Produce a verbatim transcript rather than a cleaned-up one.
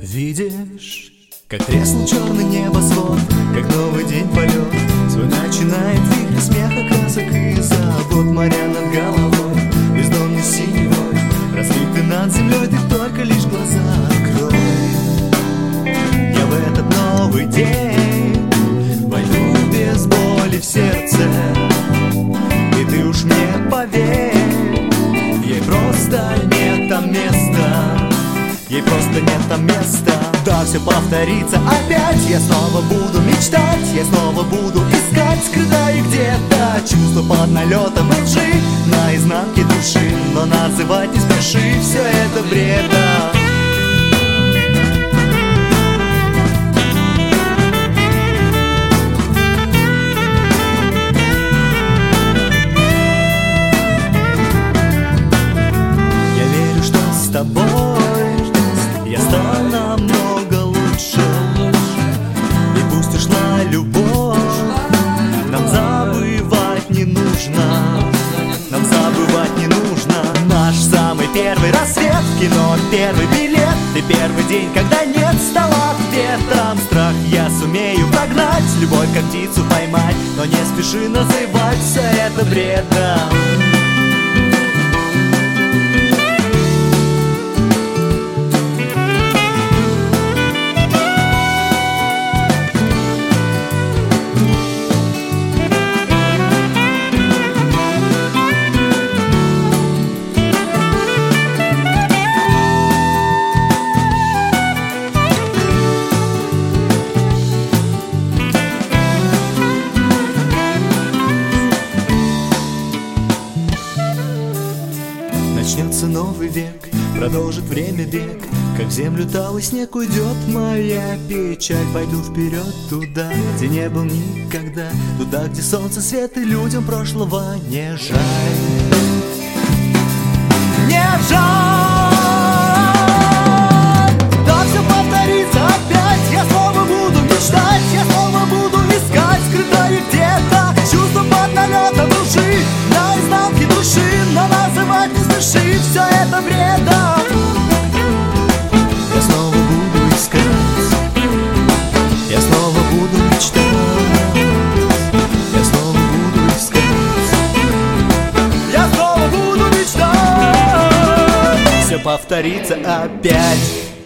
Видишь, как треснул черный небосвод, как новый день полет свой начинает вихрь смеха, красок и забот. Моря над головой, бездонный синевой, раскрыты над землей, ты только лишь глаза открой. Я в этот новый день войду без боли в сердце, и ты уж мне поверь, ей просто нет там места. Ей просто нет там места. Да, все повторится опять. Я снова буду мечтать, я снова буду искать, скрытая где-то чувство под налетом лжи на изнанке души. Но называть не спеши, все это бреда. Я верю, что с тобой я стал намного лучше. И пусть ушла любовь, нам забывать не нужно. Нам забывать не нужно. Наш самый первый рассвет, в кино первый билет, и первый день, когда нет, стал ответом. Страх я сумею прогнать, любовь как птицу поймать, но не спеши называть все это бредом. Начнется новый век, продолжит время бег, как в землю талый снег уйдет моя печаль. Пойду вперед туда, где не был никогда, туда, где солнце, свет и людям прошлого не жаль. Не жаль! Да, все повторится опять. Я снова буду мечтать, я снова буду искать, скрытое где-то чувство под налетом души на изнанке души. Но называть не спеши, все это бредом. Я снова буду искать, я снова буду мечтать, я снова буду искать, я снова буду мечтать. Все повторится опять.